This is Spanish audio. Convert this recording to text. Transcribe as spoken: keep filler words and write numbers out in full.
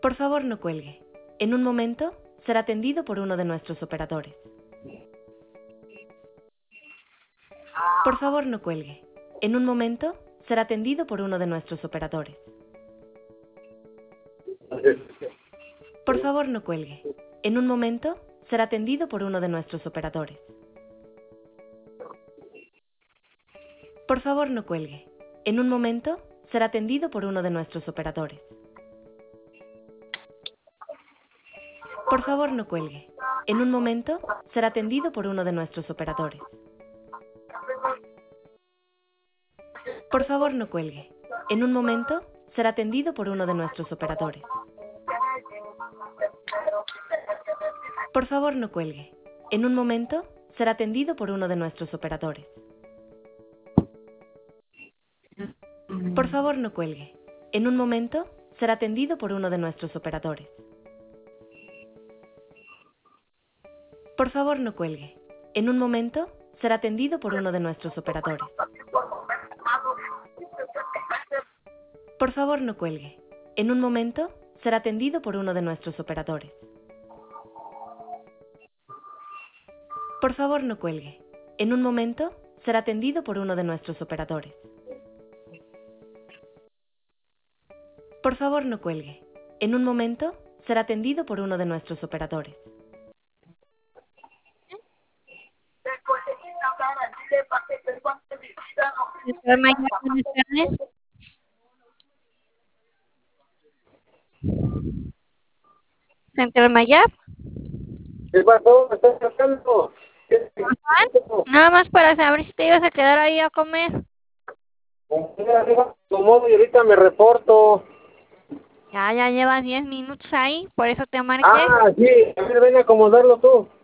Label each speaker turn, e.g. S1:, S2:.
S1: Por favor, no cuelgue. En un momento, será atendido por uno de nuestros operadores. Por favor, no cuelgue. En un momento, será atendido por uno de nuestros operadores. Por favor, no cuelgue. En un momento, será atendido por uno de nuestros operadores. Por favor, no cuelgue. En un momento, será atendido por uno de nuestros operadores. Por favor, no cuelgue. En un momento, será atendido por uno de nuestros operadores. Por favor, no cuelgue. En un momento, será atendido por uno de nuestros operadores. Por favor, no cuelgue. En un momento, será atendido por uno de nuestros operadores. Por favor, no cuelgue. En un momento, será atendido por uno de nuestros operadores. Por favor, no cuelgue. En un momento, será atendido por uno de nuestros operadores. Por favor, no cuelgue. En un momento, será atendido por uno de nuestros operadores. Por favor, no cuelgue. En un momento, será atendido por uno de nuestros operadores. Por favor, no cuelgue. En un momento, será atendido por uno de nuestros operadores.
S2: Doctor Maya, buenas tardes. Central Maya.
S3: ¿Qué pasó? ¿Me estás sacando?
S2: Nada más para saber si te ibas a quedar ahí a comer.
S3: Como y ahorita me reporto.
S2: Ya, ya llevas diez minutos ahí, por eso te marqué.
S3: Ah, sí, a ver, ven a acomodarlo tú.